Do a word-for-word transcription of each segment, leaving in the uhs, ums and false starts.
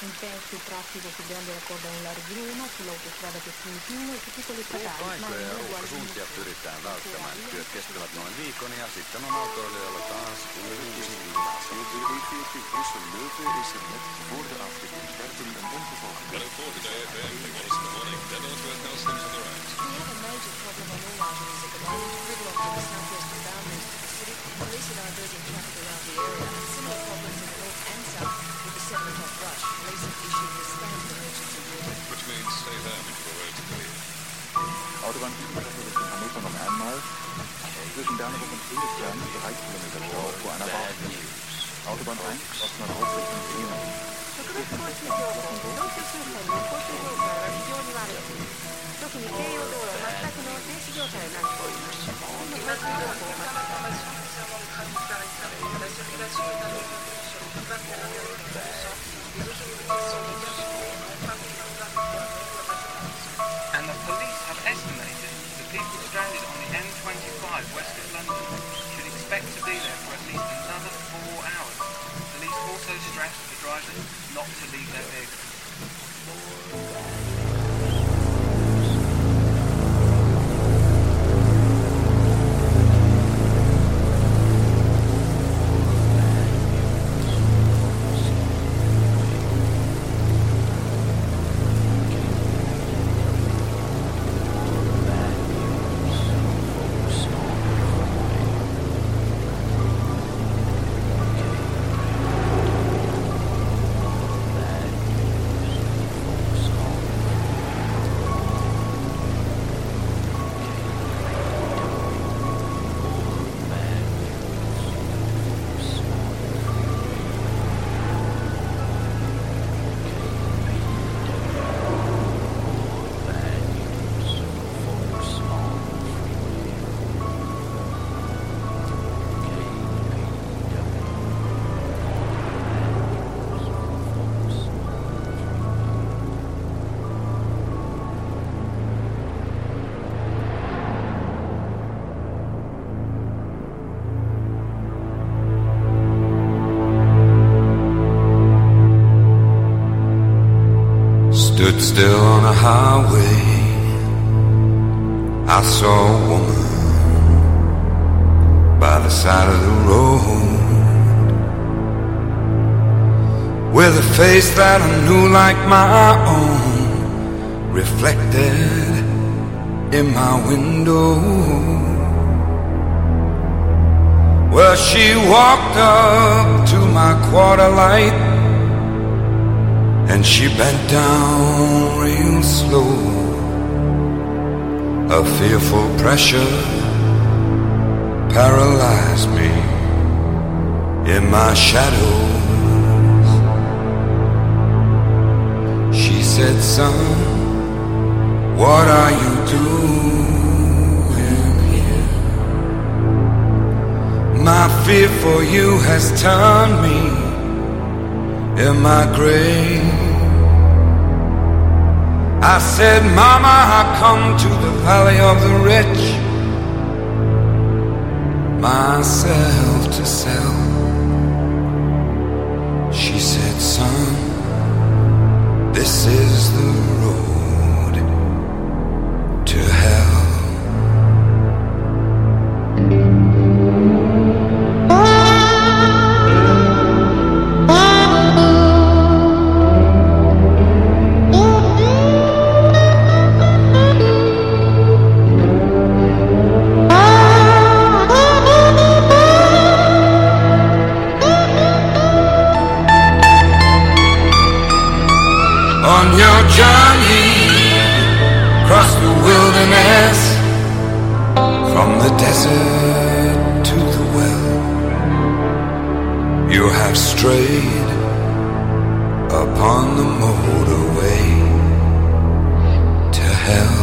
un terzo il traffico più grande raccorda un largo Roma, sull'autostrada Pessino-Fiume ja sitten oli Paikkoja ja ruuhkasuuntia pyritään välttämään. Työt kestävät noin viikon ja sitten on autoilijoilla taas uusi viikko. Brussel Leuven is er net voor de afrit in Bergen een ongeval gebeurd. We have a major problem on all arteries at the moment. Gridlock in the southwestern boundaries to the city. Police are diverting traffic around the area. And similar problems in the north and south with the seven o'clock rush. Police have issued a state of emergency warning. Which means stay there until the roads are clear. Autobahnübergänge durch den Hannover noch einmal. Zwischen Bernburg und Friedrichshain drei Kilometer Stau vor einer Baustelle. Autobahn eins Osnabrück Richtung Bremen. 特別交通情報、東京周辺の交通状態は非常に悪い。特に京葉道路は全くの停止状態になっております。この交通情報をまた And the police have estimated the people stranded on the M twenty-five west of London should expect to be there for at least another four hours. Police also stress the drivers not to leave their vehicles. Stood still on a highway, I saw a woman by the side of the road, with a face that I knew like my own, reflected in my window. Well, she walked up to my quarter light, and she bent down real slow. A fearful pressure paralyzed me in my shadows. She said, son, what are you doing here? My fear for you has turned me in my grave. I said, Mama, I come to the valley of the rich, myself to sell. She said, son, this is the road to hell. On your journey across the wilderness, from the desert to the well, you have strayed upon the motorway to hell.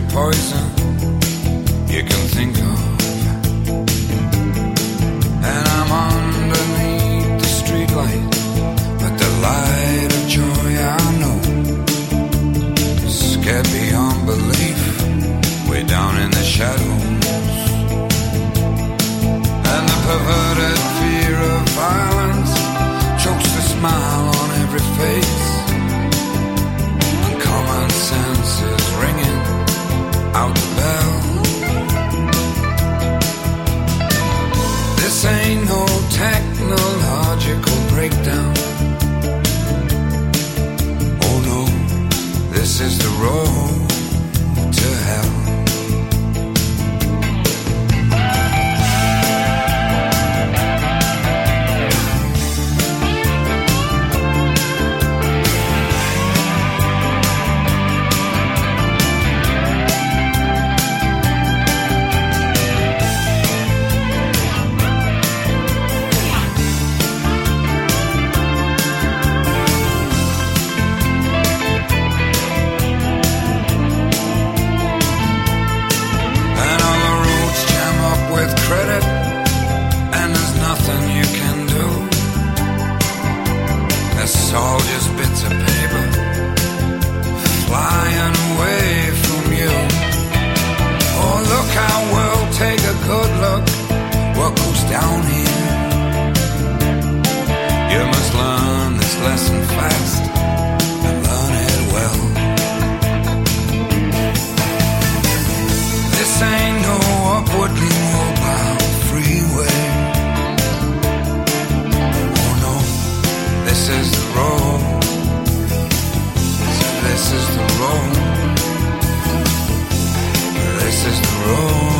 poison you can think of. And I'm underneath the streetlight, but the light of joy I know is scared beyond belief, way down in the shadows. And the perverted fear of violence chokes the smile on every face, and common sense is ringing out the bell. This ain't no technological breakdown. Oh no, this is the road to hell. It's all just bits of paper flying away from you. Oh, look how we'll take a good look what goes down here. You must learn this lesson fast and learn it well. This ain't no upwardly mobile freeway. This is the road. This is the road. This is the road.